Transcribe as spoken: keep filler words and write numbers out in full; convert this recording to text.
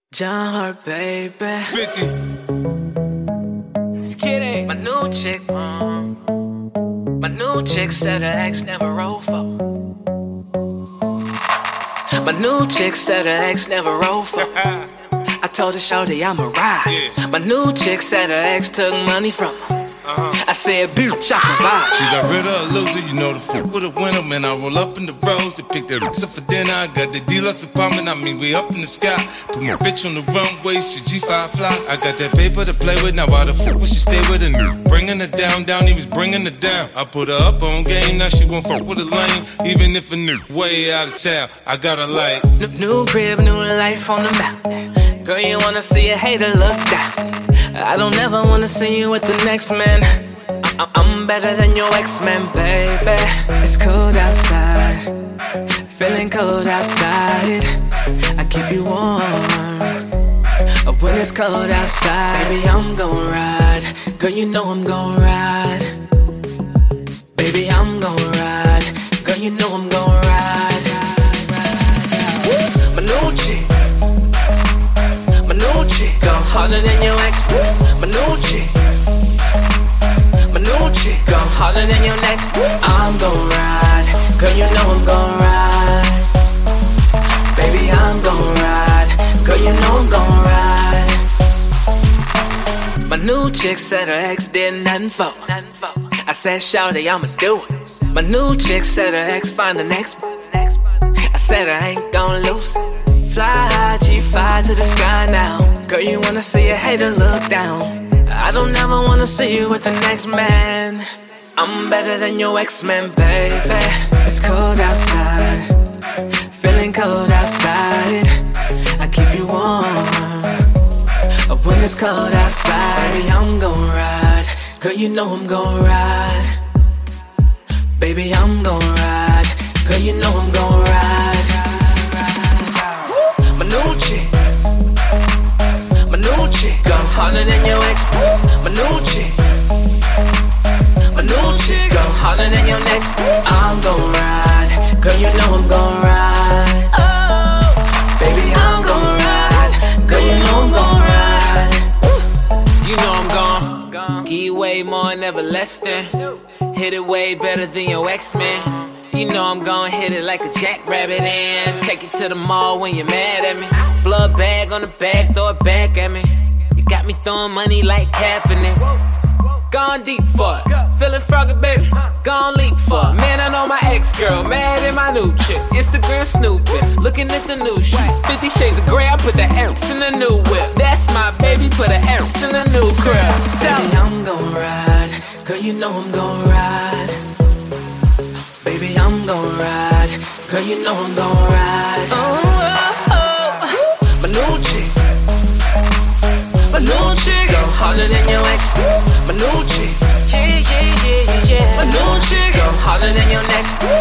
John Hart, baby. fifty. Let's get it. My new chick, um, my new chick said her ex never rolled for. My new chick said her ex never rolled for. I told her, shorty, I'ma ride. Yeah. My new chick said her ex took money from her. Uh-huh. I said, bitch, I provide. She got rid of a loser, you know the fuck with a winner. Man, I roll up in the rose to pick that up for dinner. I got the deluxe apartment, I mean, we up in the sky. Put my bitch on the runway, she G five fly. I got that paper to play with, now why the fuck would she stay with a new? Bringing her down, down, he was bringing her down. I put her up on game, now she won't fuck with a lane. Even if a new way out of town, I got her like New, new crib, new life on the mountain. Girl, you wanna see a hater look down. I don't ever wanna see you with the next man. I, I'm better than your ex-man, baby. It's cold outside, feeling cold outside. I keep you warm when it's cold outside. Baby, I'm gon' ride. Girl, you know I'm gon' ride. Baby, I'm gon' ride. Girl, you know I'm gon' ride. My new chick, my new chick, go harder than your ex. My new chick, my new chick, go harder than your next. I'm gon' ride, girl, you know I'm gon' ride. Baby, I'm gon' ride, girl, you know I'm gon' ride. My new chick said her ex did nothing for. I said, shawty, I'ma do it. My new chick said her ex find the next. I said I ain't gon' lose. Fly high, G five to the sky now. Girl, you wanna see a hater look down. I don't ever wanna see you with the next man. I'm better than your ex-man, baby. It's cold outside, feeling cold outside. I keep you warm when it's cold outside. Baby, I'm gon' ride. Girl, you know I'm gon' ride. Baby, I'm gon' ride. Girl, you know I'm gon' ride. My new chick, my new chick, go harder than your ex. My new chick, my new chick, go harder than your next. I'm gon' ride, girl, you know I'm gon' ride. Oh, baby, I'm gon' ride, girl, you know I'm gon' ride. You know I'm gon' give you way more, never less than. Hit it way better than your ex-man. You know I'm gon' hit it like a jackrabbit and take it to the mall when you're mad at me. Blood bag on the back, throw it back at me. You got me throwing money like Kaepernick. Gone deep for it, feeling froggy, baby. Gone leap for it. Man, I know my ex-girl, mad at my new chick. Instagram snooping, looking at the new shit. Fifty shades of grey, I put the ounce in the new whip. That's my baby, put an ounce in the new crib. Baby, I'm gon' ride, girl, you know I'm gon' ride. Baby, I'm gon' ride, girl, you know I'm gon' ride. Oh, oh, oh. My new chick, my new chick, go harder than your ex. My new chick, yeah, yeah, yeah, yeah, yeah. My new chick, go harder than your next.